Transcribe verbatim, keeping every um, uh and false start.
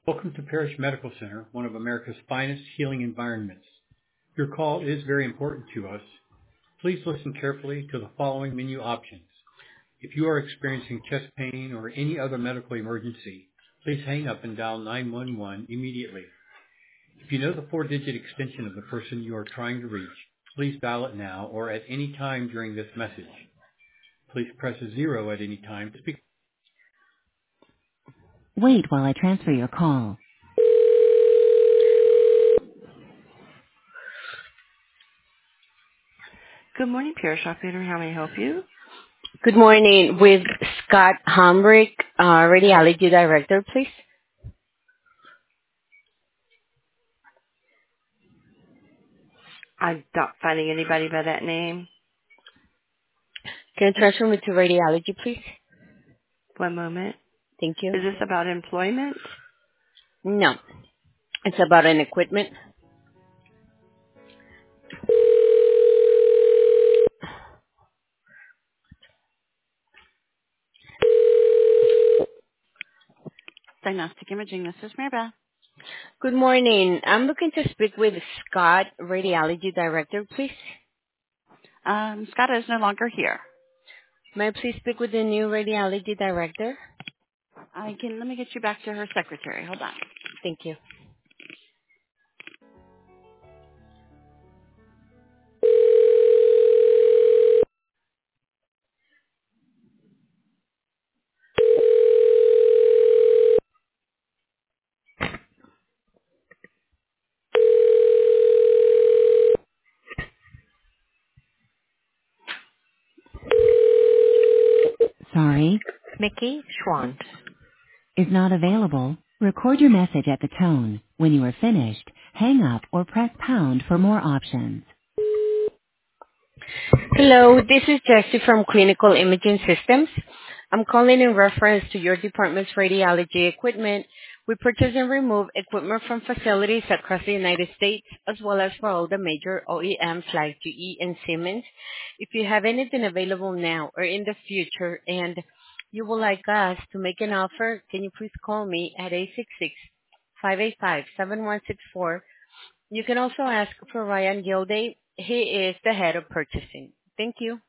Welcome to Parish Medical Center, one of America's finest healing environments. Your call is very important to us. Please listen carefully to the following menu options. If you are experiencing chest pain or any other medical emergency, please hang up and dial nine one one immediately. If you know the four-digit extension of the person you are trying to reach, please dial it now or at any time during this message. Please press zero at any time to speak. Wait while I transfer your call. Good morning, Parish Operator. How may I help you? Good morning. With Scott Hambrick, uh, Radiology Director, please. I'm not finding anybody by that name. Can you transfer me to Radiology, please? One moment. Thank you. Is this about employment? No. It's about an equipment. Diagnostic imaging. This is Maribel. Good morning. I'm looking to speak with Scott, Radiology Director, please. Um, Scott is no longer here. May I please speak with the new Radiology Director? I can. Let me get you back to her secretary. Hold on. Thank you. Sorry, Mickey Schwant. is not available. Record your message at the tone. When you are finished, hang up or press pound for more options. Hello, this is Jessie from Clinical Imaging Systems. I'm calling in reference to your department's radiology equipment. We purchase and remove equipment from facilities across the United States, as well as for all the major O E Ms like G E and Siemens. If you have anything available now or in the future and you would like us to make an offer, can you please call me at eight six six, five eight five, seven one six four. You can also ask for Ryan Gilday. He is the head of purchasing. Thank you.